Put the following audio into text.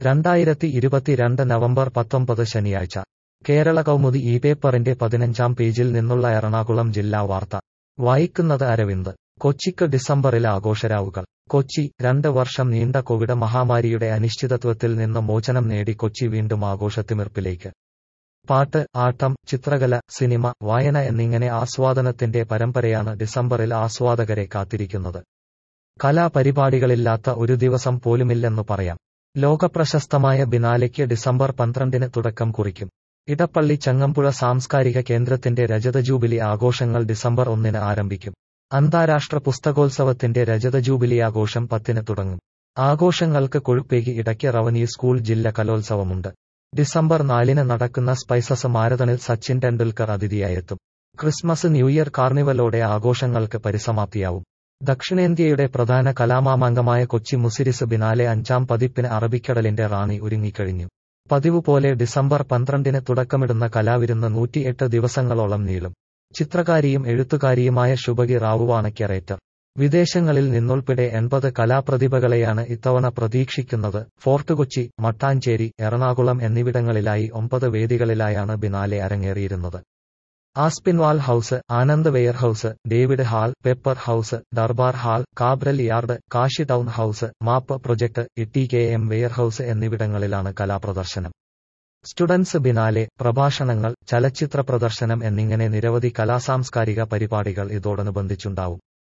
2022 November 19 ശനിയാഴ്ച കേരള കൗമുദി ഈ പേപ്പറിന്റെ 15-ാം പേജിൽ നിന്നുള്ള എറണാകുളം ജില്ലാ വാർത്ത വായിക്കുന്നത് അരവിന്ദ്. കൊച്ചിക്ക് ഡിസംബറിൽ ആഘോഷരാവുകൾ. കൊച്ചി 2 വർഷം നീണ്ട കോവിഡ് മഹാമാരിയുടെ അനിശ്ചിതത്വത്തിൽ നിന്ന് മോചനം നേടി കൊച്ചി വീണ്ടും ആഘോഷത്തിമിർപ്പിലേക്ക്. പാട്ട്, ആട്ടം, ചിത്രകല, സിനിമ, വായന എന്നിങ്ങനെ ആസ്വാദനത്തിന്റെ പരമ്പരയാണ് ഡിസംബറിൽ ആസ്വാദകരെ കാത്തിരിക്കുന്നത്. കലാപരിപാടികളില്ലാത്ത ഒരു ദിവസം പോലുമില്ലെന്നു പറയാം. ലോകപ്രശസ്തമായ ബിനാലെയ്ക്ക് ഡിസംബർ 12-ന് തുടക്കം കുറിക്കും. ഇടപ്പള്ളി ചങ്ങമ്പുഴ സാംസ്കാരിക കേന്ദ്രത്തിന്റെ രജത ജൂബിലി ആഘോഷങ്ങൾ ഡിസംബർ 1-ന് ആരംഭിക്കും. അന്താരാഷ്ട്ര പുസ്തകോത്സവത്തിന്റെ രജത ജൂബിലി ആഘോഷം 10-ന് തുടങ്ങും. ആഘോഷങ്ങൾക്ക് കൊഴുപ്പേകി ഇടയ്ക്ക് റവന്യൂ സ്കൂൾ ജില്ല കലോത്സവമുണ്ട്. ഡിസംബർ 4-ന് നടക്കുന്ന സ്പൈസസ് മാരത്തണിൽ സച്ചിൻ ടെണ്ടുൽക്കർ അതിഥിയായെത്തും. ക്രിസ്മസ് ന്യൂ ഇയർ കാർണിവലോടെ ആഘോഷങ്ങൾക്ക് പരിസമാപ്തിയാവും. ദക്ഷിണേന്ത്യയുടെ പ്രധാന കലാമാമാങ്കമായ കൊച്ചി മുസിരിസ് ബിനാലെ 5-ാം പതിപ്പിന് അറബിക്കടലിന്റെ റാണി ഒരുങ്ങിക്കഴിഞ്ഞു. പതിവ് പോലെ ഡിസംബർ 12-ന് തുടക്കമിടുന്ന കലാവിരുന്ന് 108 ദിവസങ്ങളോളം നീളും. ചിത്രകാരിയും എഴുത്തുകാരിയുമായ ശുഭഗി റാവുവാണ് ക്യൂറേറ്റർ. വിദേശങ്ങളിൽ നിന്നുൾപ്പെടെ 80 കലാപ്രതിഭകളെയാണ് ഇത്തവണ പ്രതീക്ഷിക്കുന്നത്. ഫോർട്ട് കൊച്ചി, മട്ടാഞ്ചേരി, എറണാകുളം എന്നിവിടങ്ങളിലായി 9 വേദികളിലായാണ് ബിനാലെ അരങ്ങേറിയിരുന്നത്. Aspinwall house, Anand warehouse, David hall, pepper house, Durbar hall, Cabral yard, Kashi town house, map project, TKM. Warehouse എന്നിവിടങ്ങളിലാണ് കലാപ്രദർശനം. സ്റ്റുഡൻസ് ബിനാലെ, പ്രഭാഷണങ്ങൾ, ചലച്ചിത്ര പ്രദർശനം എന്നിങ്ങനെ നിരവധി കലാസാംസ്കാരിക പരിപാടികൾ ഇതോടനുബന്ധിച്ചുണ്ടാവും.